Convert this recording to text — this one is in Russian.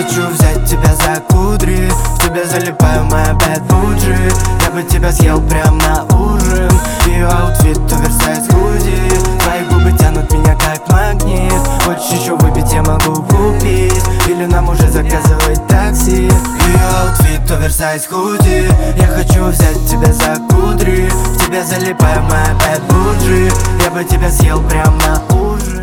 хочу взять тебя за кудри, в тебя залипаю, моя bad буджи. Я бы тебя съел прям на ужин. Ее аутфит оверсайз худи, твои губы тянут меня как магнит. Хочешь еще выпить, я могу купить, или нам уже заказывать такси. Ее аутфит оверсайз худи, я хочу взять тебя за кудри, в тебя залипаю, моя bad буджи. Я бы тебя съел прям на ужин.